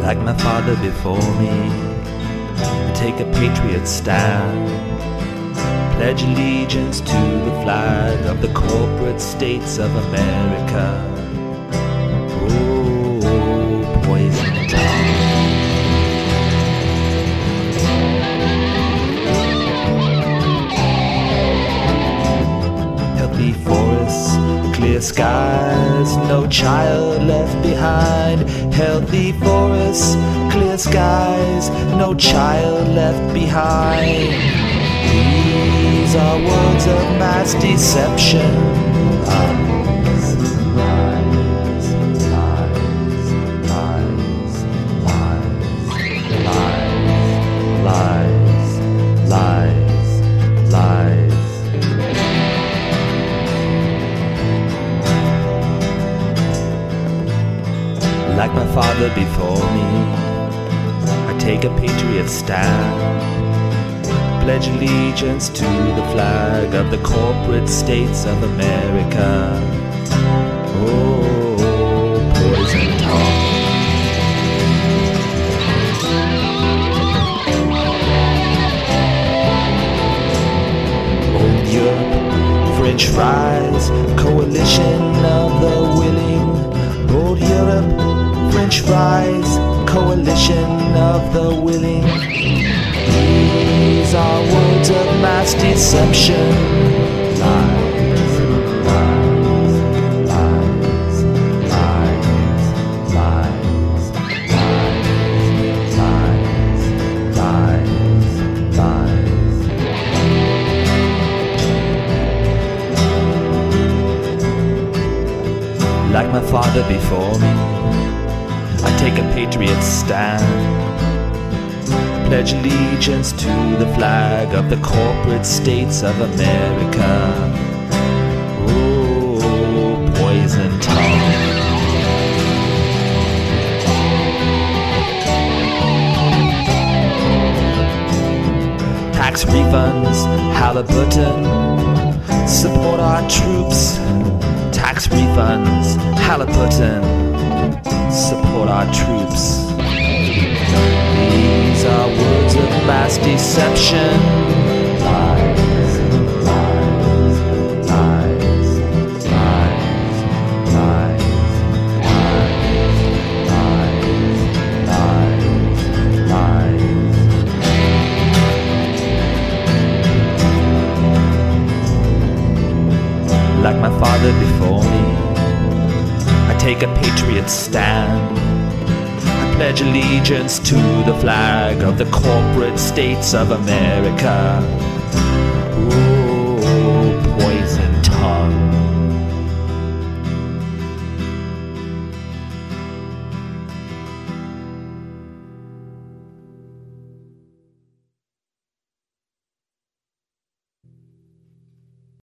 like my father before me, I take a patriot stand, pledge allegiance to the flag of the corporate states of America. Oh, poison tongue. Healthy forests, clear skies, no child left behind. Healthy forests, clear skies, no child left behind. These are words of mass deception. Lies, lies, lies, lies, lies, lies, lies. Like my father before me, I take a patriot stand, pledge allegiance to the flag of the corporate states of America. Oh, poison tongue. Old Europe, French fries, coalition of the willing. Old Europe, French fries, coalition of the willing. These are words of mass deception. Lies, lies, lies, lies, lies, lies, lies, lies. Like my father before me, I take a patriot stand, pledge allegiance to the flag of the corporate states of America. Oh, poison tongue. Tax refunds, Halliburton, support our troops. Tax refunds, Halliburton, support our troops. These are words of mass deception. Lies, lies, lies, lies, lies, lies, lies, lies. Like my father before me, I take a patriot stand, pledge allegiance to the flag of the corporate states of America.